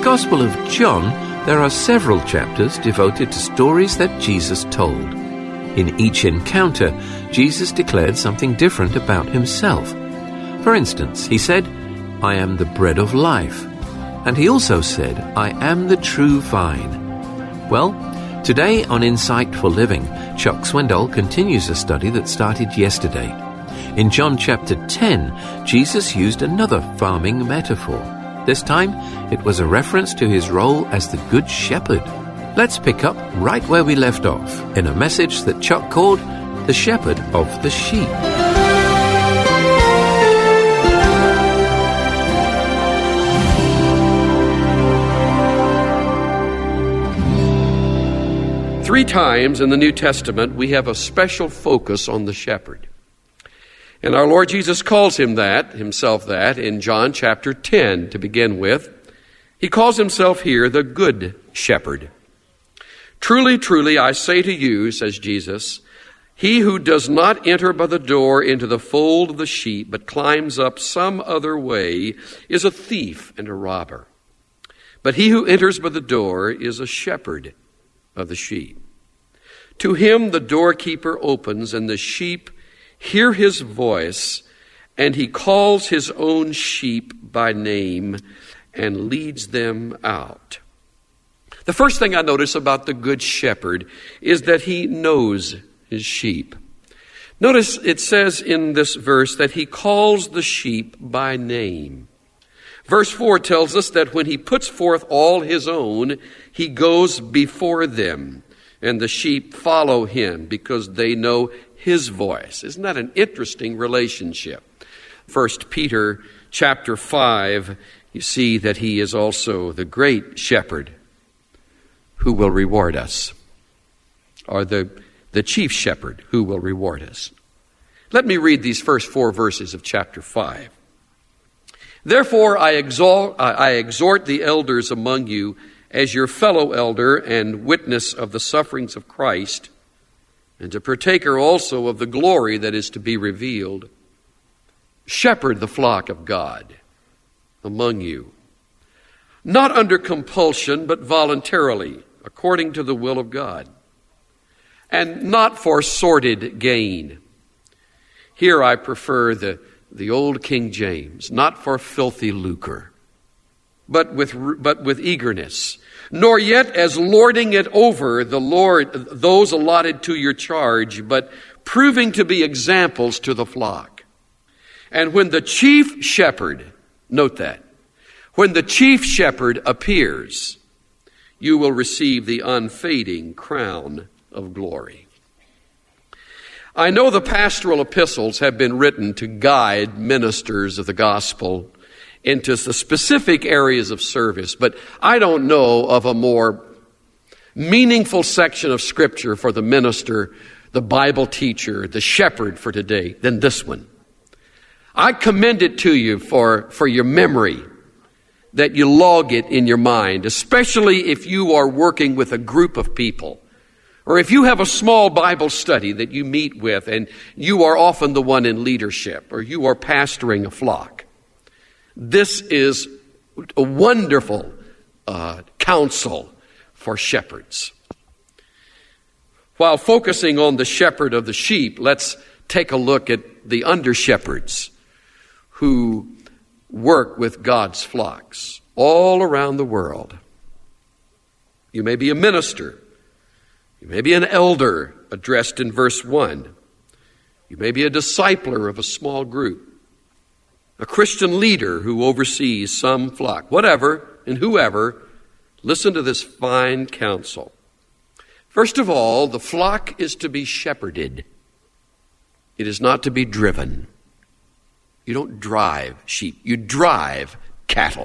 Gospel of John, there are several chapters devoted to stories that Jesus told. In each encounter, Jesus declared something different about himself. For instance, he said, "I am the bread of life." And he also said, "I am the true vine." Well, today on Insightful Living, Chuck Swindoll continues a study that started yesterday. In John chapter 10, Jesus used another farming metaphor. This time, it was a reference to his role as the Good Shepherd. Let's pick up right where we left off in a message that Chuck called The Shepherd of the Sheep. Three times in the New Testament, we have a special focus on the shepherd. And our Lord Jesus calls himself that in John chapter 10 to begin with. He calls himself here the Good Shepherd. "Truly, truly, I say to you," says Jesus, "he who does not enter by the door into the fold of the sheep, but climbs up some other way, is a thief and a robber. But he who enters by the door is a shepherd of the sheep. To him the doorkeeper opens, and the sheep hear his voice, and he calls his own sheep by name and leads them out." The first thing I notice about the Good Shepherd is that he knows his sheep. Notice it says in this verse that he calls the sheep by name. Verse 4 tells us that when he puts forth all his own, he goes before them, and the sheep follow him because they know his voice. Isn't that an interesting relationship? 1 Peter chapter 5, you see that he is also the great shepherd who will reward us, or the chief shepherd who will reward us. Let me read these first 4 verses of chapter 5. "Therefore I exhort the elders among you as your fellow elder and witness of the sufferings of Christ, and a partaker also of the glory that is to be revealed. Shepherd the flock of God among you, not under compulsion, but voluntarily, according to the will of God, and not for sordid gain." Here I prefer the old King James, "not for filthy lucre, but with eagerness, nor yet as lording it over those allotted to your charge, but proving to be examples to the flock. And when the chief shepherd," note that, "when the chief shepherd appears, you will receive the unfading crown of glory." I know the pastoral epistles have been written to guide ministers of the gospel into the specific areas of service, but I don't know of a more meaningful section of Scripture for the minister, the Bible teacher, the shepherd for today than this one. I commend it to you for your memory, that you log it in your mind, especially if you are working with a group of people, or if you have a small Bible study that you meet with and you are often the one in leadership, or you are pastoring a flock. This is a wonderful counsel for shepherds. While focusing on the shepherd of the sheep, let's take a look at the under-shepherds who work with God's flocks all around the world. You may be a minister. You may be an elder, addressed in verse 1. You may be a discipler of a small group, a Christian leader who oversees some flock. Whatever and whoever, listen to this fine counsel. First of all, the flock is to be shepherded. It is not to be driven. You don't drive sheep. You drive cattle.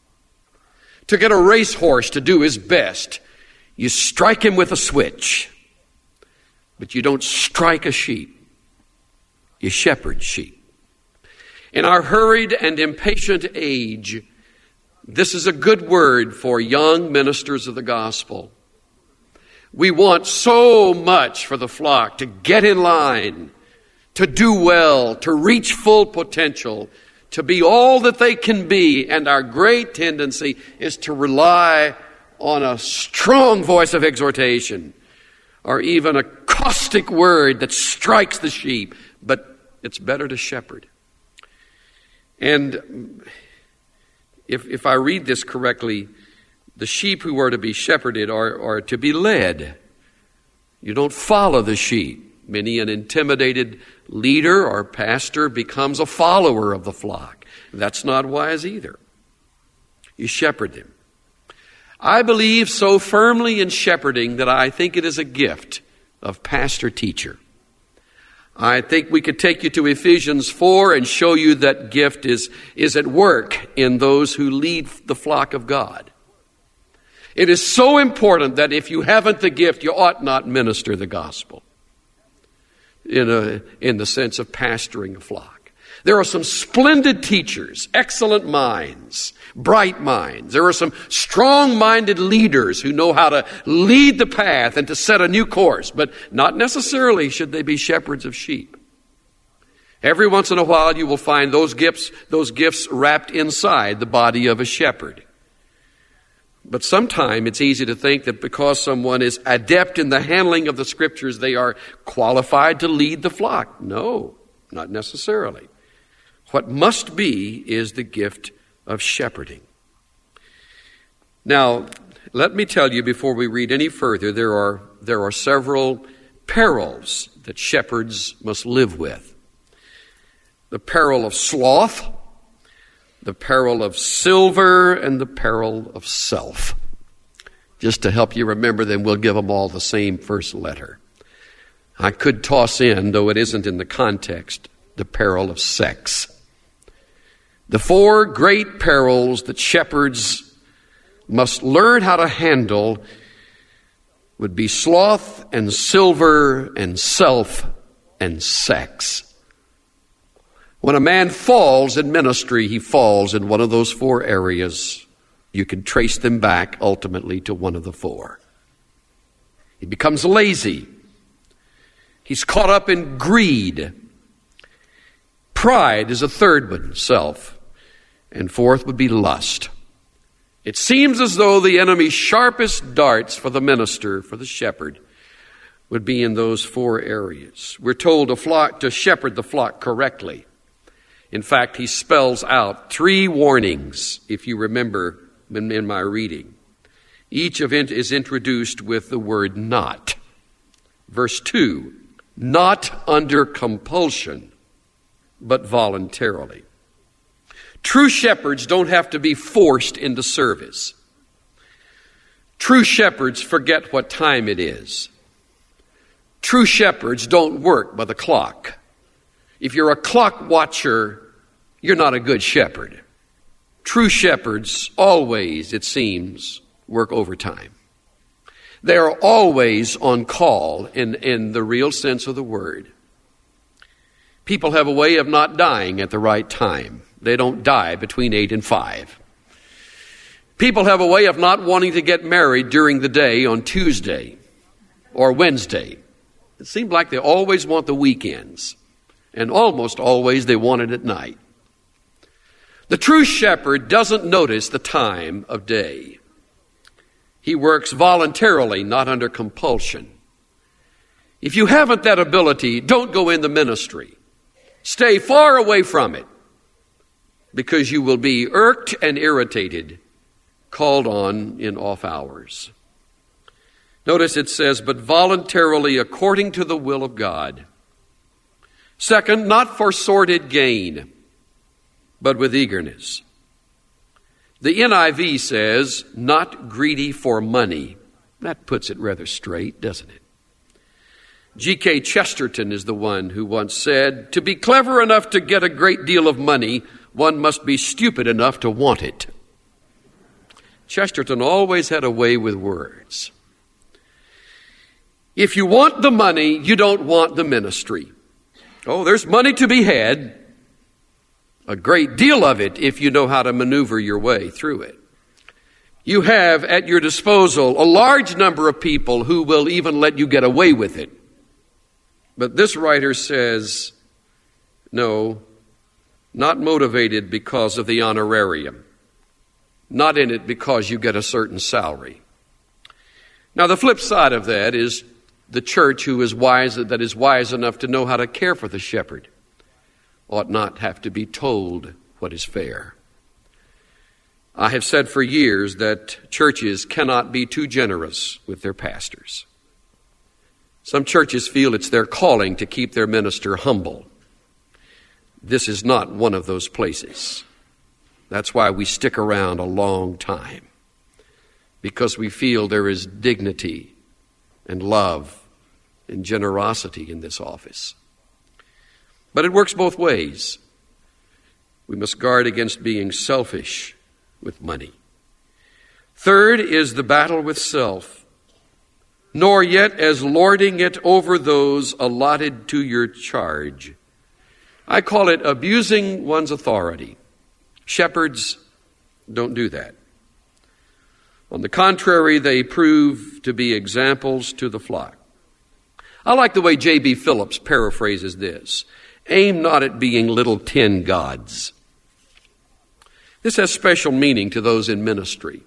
To get a racehorse to do his best, you strike him with a switch. But you don't strike a sheep. You shepherd sheep. In our hurried and impatient age, this is a good word for young ministers of the gospel. We want so much for the flock to get in line, to do well, to reach full potential, to be all that they can be, and our great tendency is to rely on a strong voice of exhortation or even a caustic word that strikes the sheep. But it's better to shepherd. And if I read this correctly, the sheep who are to be shepherded are to be led. You don't follow the sheep. Many an intimidated leader or pastor becomes a follower of the flock. That's not wise either. You shepherd them. I believe so firmly in shepherding that I think it is a gift of pastor-teacher. I think we could take you to Ephesians 4 and show you that gift is at work in those who lead the flock of God. It is so important that if you haven't the gift, you ought not minister the gospel in the sense of pastoring a flock. There are some splendid teachers, excellent minds, bright minds. There are some strong-minded leaders who know how to lead the path and to set a new course, but not necessarily should they be shepherds of sheep. Every once in a while you will find those gifts wrapped inside the body of a shepherd. But sometimes it's easy to think that because someone is adept in the handling of the Scriptures, they are qualified to lead the flock. No, not necessarily. What must be is the gift of shepherding. Now, let me tell you before we read any further, there are several perils that shepherds must live with. The peril of sloth, the peril of silver, and the peril of self. Just to help you remember them, we'll give them all the same first letter. I could toss in, though it isn't in the context, the peril of sex. The four great perils that shepherds must learn how to handle would be sloth and silver and self and sex. When a man falls in ministry, he falls in one of those four areas. You can trace them back ultimately to one of the four. He becomes lazy. He's caught up in greed. Pride is a third one, self. And fourth would be lust. It seems as though the enemy's sharpest darts for the minister, for the shepherd, would be in those four areas. We're told to shepherd the flock correctly. In fact, he spells out 3 warnings, if you remember in my reading. Each of it is introduced with the word not. Verse 2, not under compulsion, but voluntarily. True shepherds don't have to be forced into service. True shepherds forget what time it is. True shepherds don't work by the clock. If you're a clock watcher, you're not a good shepherd. True shepherds always, it seems, work overtime. They are always on call in the real sense of the word. People have a way of not dying at the right time. They don't die between 8 and 5. People have a way of not wanting to get married during the day on Tuesday or Wednesday. It seems like they always want the weekends, and almost always they want it at night. The true shepherd doesn't notice the time of day. He works voluntarily, not under compulsion. If you haven't that ability, don't go in the ministry. Stay far away from it, because you will be irked and irritated, called on in off hours. Notice it says, but voluntarily according to the will of God. Second, not for sordid gain, but with eagerness. The NIV says, not greedy for money. That puts it rather straight, doesn't it? G.K. Chesterton is the one who once said, to be clever enough to get a great deal of money, one must be stupid enough to want it. Chesterton always had a way with words. If you want the money, you don't want the ministry. Oh, there's money to be had. A great deal of it if you know how to maneuver your way through it. You have at your disposal a large number of people who will even let you get away with it. But this writer says, no, not motivated because of the honorarium, not in it because you get a certain salary. Now, the flip side of that is the church that is wise enough to know how to care for the shepherd ought not have to be told what is fair. I have said for years that churches cannot be too generous with their pastors. Some churches feel it's their calling to keep their minister humble. This is not one of those places. That's why we stick around a long time, because we feel there is dignity and love and generosity in this office. But it works both ways. We must guard against being selfish with money. Third is the battle with self, nor yet as lording it over those allotted to your charge. I call it abusing one's authority. Shepherds don't do that. On the contrary, they prove to be examples to the flock. I like the way J.B. Phillips paraphrases this. Aim not at being little tin gods. This has special meaning to those in ministry.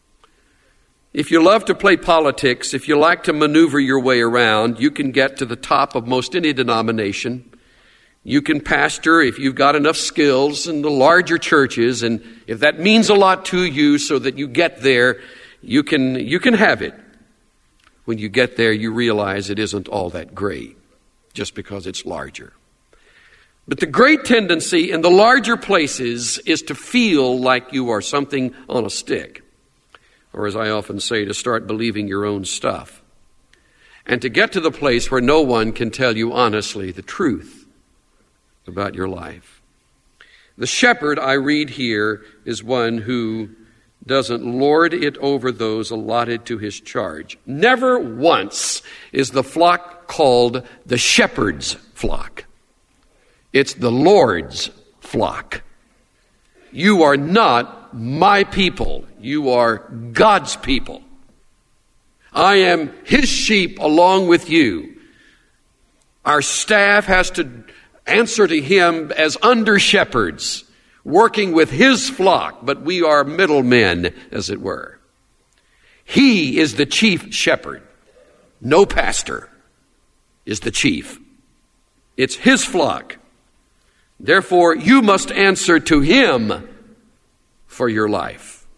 If you love to play politics, if you like to maneuver your way around, you can get to the top of most any denomination. You can pastor if you've got enough skills in the larger churches, and if that means a lot to you so that you get there, you can have it. When you get there, you realize it isn't all that great just because it's larger. But the great tendency in the larger places is to feel like you are something on a stick. Or as I often say, to start believing your own stuff. And to get to the place where no one can tell you honestly the truth about your life. The shepherd I read here is one who doesn't lord it over those allotted to his charge. Never once is the flock called the shepherd's flock. It's the Lord's flock. You are not my people. You are God's people. I am his sheep along with you. Our staff has to answer to him as under shepherds, working with his flock, but we are middlemen, as it were. He is the chief shepherd. No pastor is the chief. It's his flock. Therefore, you must answer to him for your life.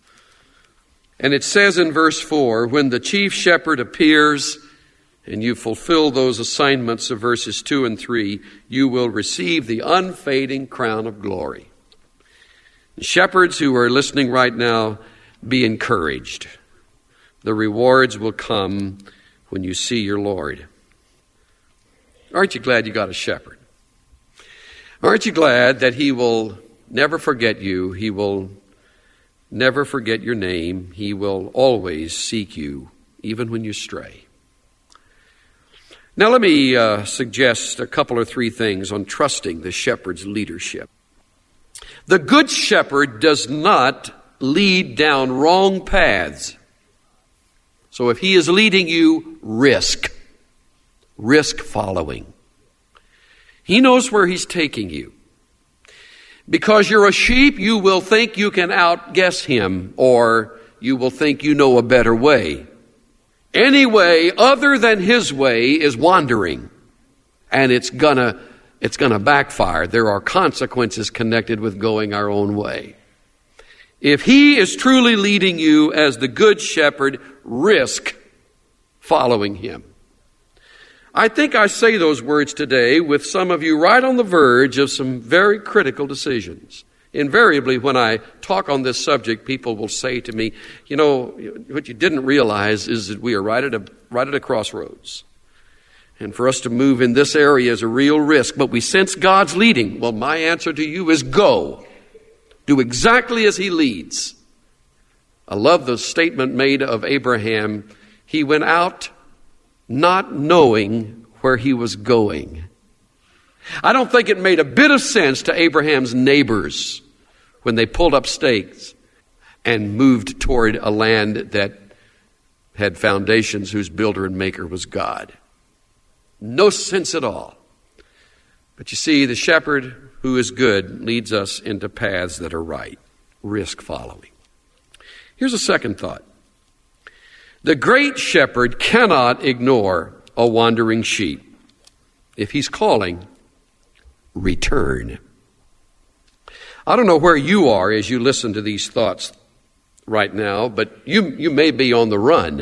And it says in verse 4, when the chief shepherd appears and you fulfill those assignments of verses 2 and 3, you will receive the unfading crown of glory. Shepherds who are listening right now, be encouraged. The rewards will come when you see your Lord. Aren't you glad you got a shepherd? Aren't you glad that he will never forget you? He will never forget your name. He will always seek you, even when you stray. Now let me suggest a couple or three things on trusting the shepherd's leadership. The good shepherd does not lead down wrong paths. So if he is leading you, risk following. He knows where he's taking you. Because you're a sheep, you will think you can outguess him, or you will think you know a better way. Any way other than his way is wandering, and it's gonna backfire. There are consequences connected with going our own way. If he is truly leading you as the good shepherd, risk following him. I think I say those words today with some of you right on the verge of some very critical decisions. Invariably, when I talk on this subject, people will say to me, you know, what you didn't realize is that we are right at a crossroads. And for us to move in this area is a real risk, but we sense God's leading. Well, my answer to you is go. Do exactly as he leads. I love the statement made of Abraham. He went out not knowing where he was going. I don't think it made a bit of sense to Abraham's neighbors when they pulled up stakes and moved toward a land that had foundations whose builder and maker was God. No sense at all. But you see, the shepherd who is good leads us into paths that are right. Risk following. Here's a second thought. The great shepherd cannot ignore a wandering sheep. If he's calling, return. I don't know where you are as you listen to these thoughts right now, but you may be on the run.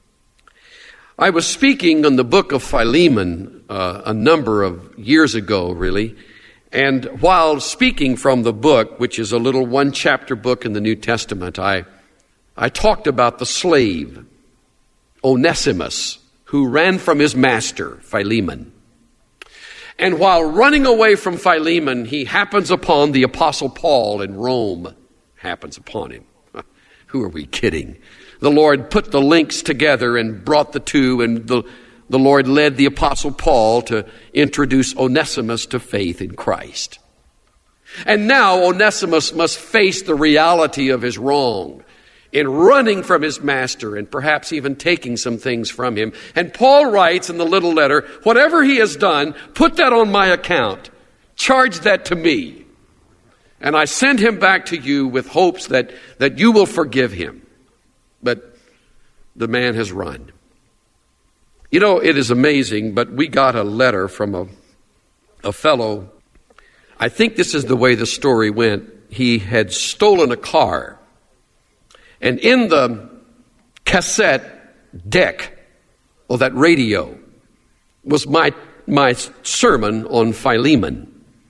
I was speaking on the book of Philemon a number of years ago, really, and while speaking from the book, which is a little one-chapter book in the New Testament, I talked about the slave, Onesimus, who ran from his master, Philemon. And while running away from Philemon, he happens upon the Apostle Paul in Rome. Happens upon him. Who are we kidding? The Lord put the links together and brought the two, and the Lord led the Apostle Paul to introduce Onesimus to faith in Christ. And now Onesimus must face the reality of his wrong in running from his master and perhaps even taking some things from him. And Paul writes in the little letter, whatever he has done, put that on my account. Charge that to me. And I send him back to you with hopes that you will forgive him. But the man has run. You know, it is amazing, but we got a letter from a fellow. I think this is the way the story went. He had stolen a car. And in the cassette deck, or that radio, was my sermon on Philemon.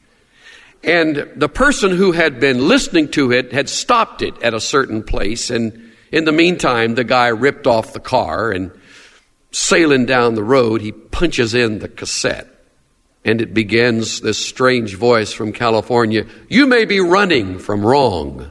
And the person who had been listening to it had stopped it at a certain place. And in the meantime, the guy ripped off the car and sailing down the road, he punches in the cassette. And it begins this strange voice from California. You may be running from wrong.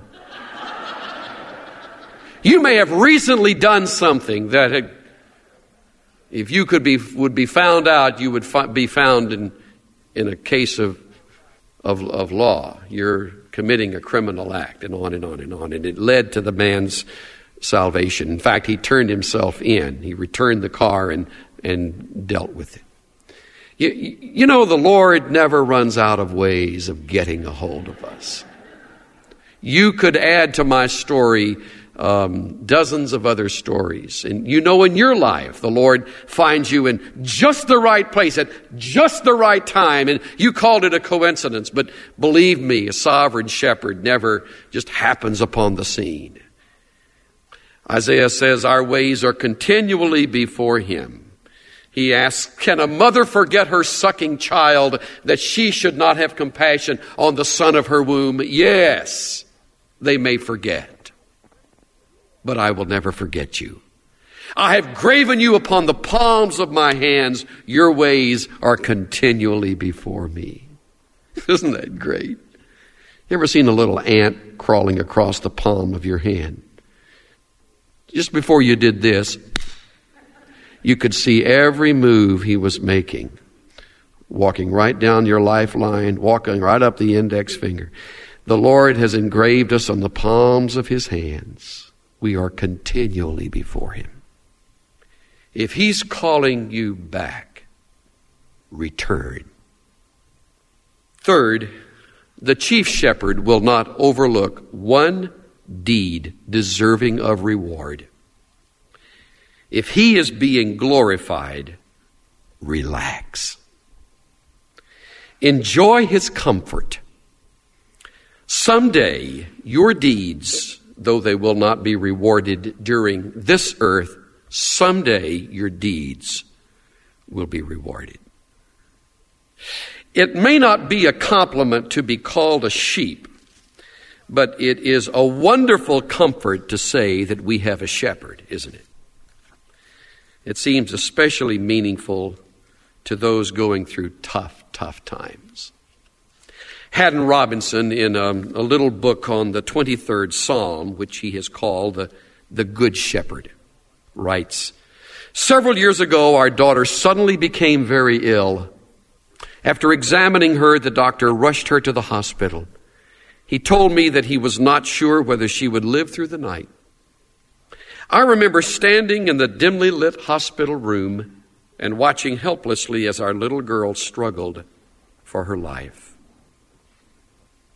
You may have recently done something that if you would be found out, you would be found in a case of law. You're committing a criminal act, and on and on and on. And it led to the man's salvation. In fact, he turned himself in. He returned the car and dealt with it. You know, the Lord never runs out of ways of getting a hold of us. You could add to my story dozens of other stories. And you know, in your life, the Lord finds you in just the right place at just the right time. And you called it a coincidence. But believe me, a sovereign shepherd never just happens upon the scene. Isaiah says our ways are continually before him. He asks, can a mother forget her sucking child that she should not have compassion on the son of her womb? Yes, they may forget, but I will never forget you. I have graven you upon the palms of my hands. Your ways are continually before me. Isn't that great? You ever seen a little ant crawling across the palm of your hand? Just before you did this, you could see every move he was making. Walking right down your lifeline, walking right up the index finger. The Lord has engraved us on the palms of his hands. We are continually before him. If he's calling you back, return. Third, the chief shepherd will not overlook one deed deserving of reward. If he is being glorified, relax. Enjoy his comfort. Someday, your deeds, though they will not be rewarded during this earth, someday your deeds will be rewarded. It may not be a compliment to be called a sheep, but it is a wonderful comfort to say that we have a shepherd, isn't it? It seems especially meaningful to those going through tough times. Haddon Robinson, in a little book on the 23rd Psalm, which he has called the Good Shepherd, writes, several years ago, our daughter suddenly became very ill. After examining her, the doctor rushed her to the hospital. He told me that he was not sure whether she would live through the night. I remember standing in the dimly lit hospital room and watching helplessly as our little girl struggled for her life.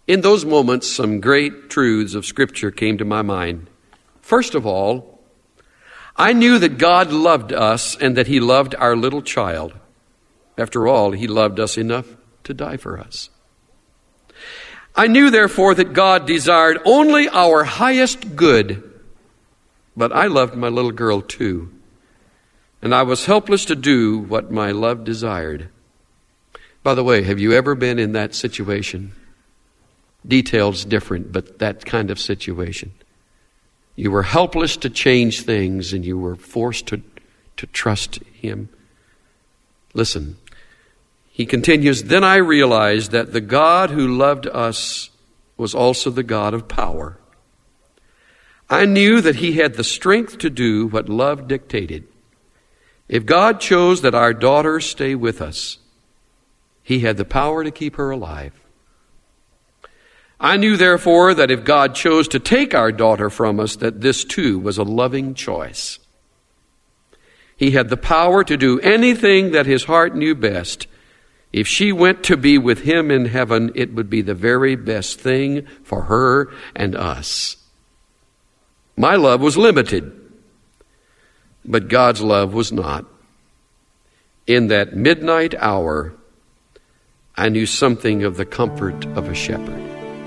In those moments, some great truths of Scripture came to my mind. First of all, I knew that God loved us and that He loved our little child. After all, He loved us enough to die for us. I knew, therefore, that God desired only our highest good. But I loved my little girl too, and I was helpless to do what my love desired. By the way, have you ever been in that situation? Details different, but that kind of situation. You were helpless to change things, and you were forced to trust Him. Listen, he continues, "Then I realized that the God who loved us was also the God of power. I knew that He had the strength to do what love dictated. If God chose that our daughter stay with us, He had the power to keep her alive. I knew, therefore, that if God chose to take our daughter from us, that this too was a loving choice. He had the power to do anything that His heart knew best. If she went to be with Him in heaven, it would be the very best thing for her and us. My love was limited, but God's love was not. In that midnight hour, I knew something of the comfort of a shepherd."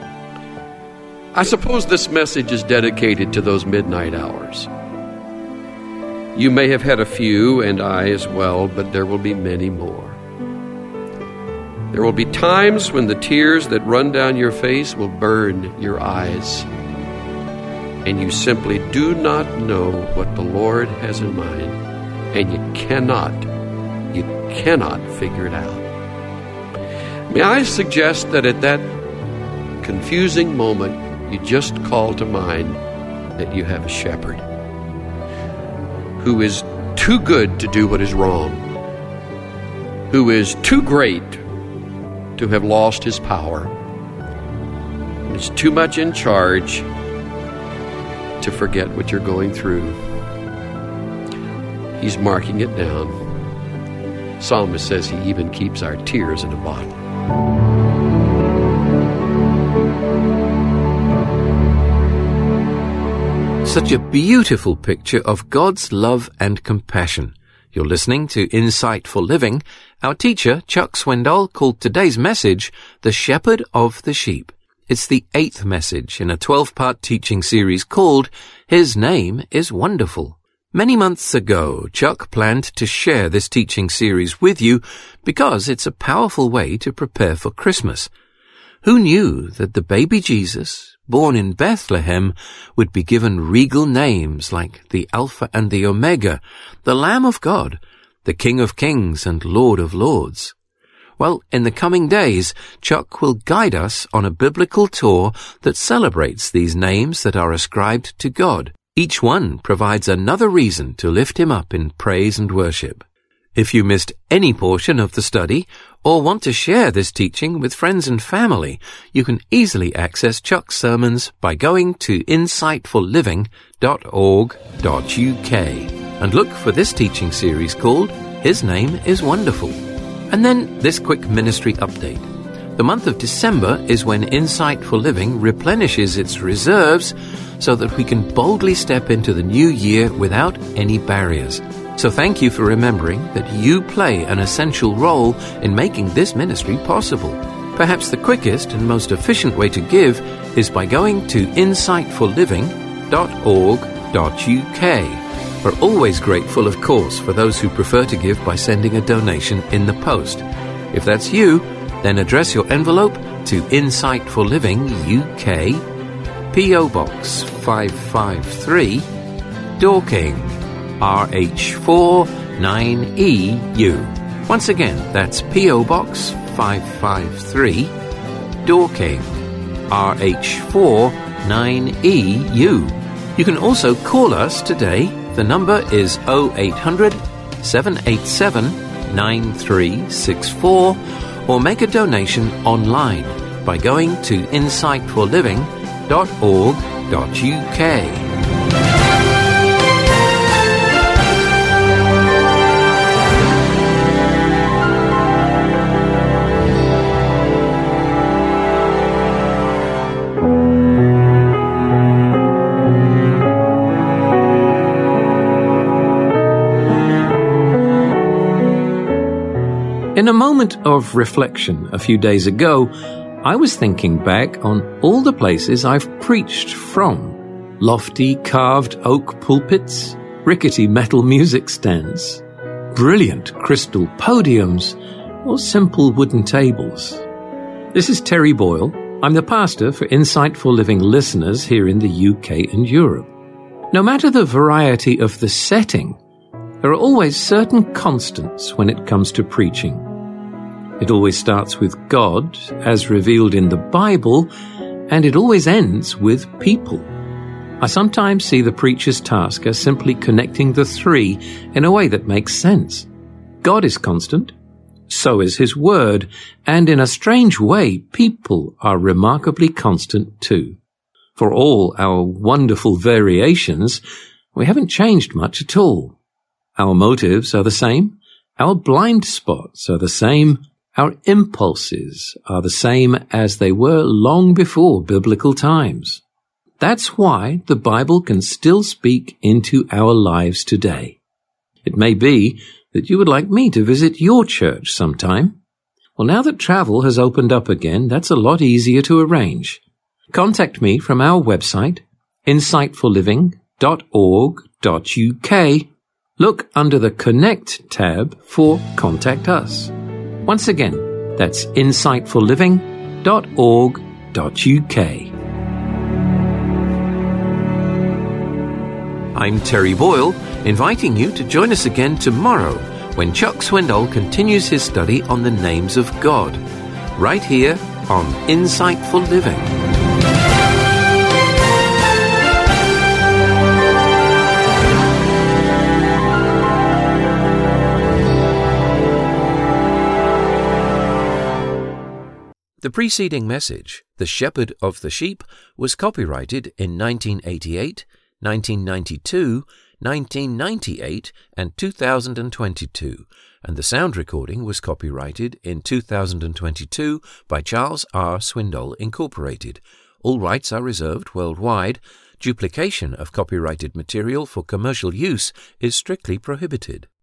I suppose this message is dedicated to those midnight hours. You may have had a few, and I as well, but there will be many more. There will be times when the tears that run down your face will burn your eyes, and you simply do not know what the Lord has in mind, and you cannot figure it out. May I suggest that at that confusing moment, you just call to mind that you have a shepherd who is too good to do what is wrong, who is too great to have lost his power, and is too much in charge to forget what you're going through. He's marking it down. Psalmist says He even keeps our tears in a bottle. Such a beautiful picture of God's love and compassion. You're listening to Insightful Living. Our teacher, Chuck Swindoll, called today's message, The Shepherd of the Sheep. It's the 8th message in a 12-part teaching series called His Name is Wonderful. Many months ago, Chuck planned to share this teaching series with you because it's a powerful way to prepare for Christmas. Who knew that the baby Jesus, born in Bethlehem, would be given regal names like the Alpha and the Omega, the Lamb of God, the King of Kings and Lord of Lords? Well, in the coming days, Chuck will guide us on a biblical tour that celebrates these names that are ascribed to God. Each one provides another reason to lift Him up in praise and worship. If you missed any portion of the study or want to share this teaching with friends and family, you can easily access Chuck's sermons by going to insightfulliving.org.uk and look for this teaching series called His Name is Wonderful. And then this quick ministry update. The month of December is when Insightful Living replenishes its reserves so that we can boldly step into the new year without any barriers. So thank you for remembering that you play an essential role in making this ministry possible. Perhaps the quickest and most efficient way to give is by going to insightfulliving.org.uk. We're always grateful, of course, for those who prefer to give by sending a donation in the post. If that's you, then address your envelope to Insightful Living UK, P.O. Box 553, Dorking, RH4 9EU. Once again, that's P.O. Box 553, Dorking, RH4 9EU. You can also call us today. The number is 0800 787 9364, or make a donation online by going to insightfulliving.org.uk. In a moment of reflection a few days ago, I was thinking back on all the places I've preached from. Lofty carved oak pulpits, rickety metal music stands, brilliant crystal podiums, or simple wooden tables. This is Terry Boyle. I'm the pastor for Insightful Living listeners here in the UK and Europe. No matter the variety of the setting, there are always certain constants when it comes to preaching. It always starts with God, as revealed in the Bible, and it always ends with people. I sometimes see the preacher's task as simply connecting the three in a way that makes sense. God is constant, so is His Word, and in a strange way, people are remarkably constant too. For all our wonderful variations, we haven't changed much at all. Our motives are the same, our blind spots are the same, our impulses are the same as they were long before biblical times. That's why the Bible can still speak into our lives today. It may be that you would like me to visit your church sometime. Well, now that travel has opened up again, that's a lot easier to arrange. Contact me from our website, insightfulliving.org.uk. Look under the Connect tab for Contact Us. Once again, that's insightfulliving.org.uk. I'm Terry Boyle, inviting you to join us again tomorrow when Chuck Swindoll continues his study on the names of God, right here on Insightful Living. The preceding message, The Shepherd of the Sheep, was copyrighted in 1988, 1992, 1998, and 2022, and the sound recording was copyrighted in 2022 by Charles R. Swindoll, Incorporated. All rights are reserved worldwide. Duplication of copyrighted material for commercial use is strictly prohibited.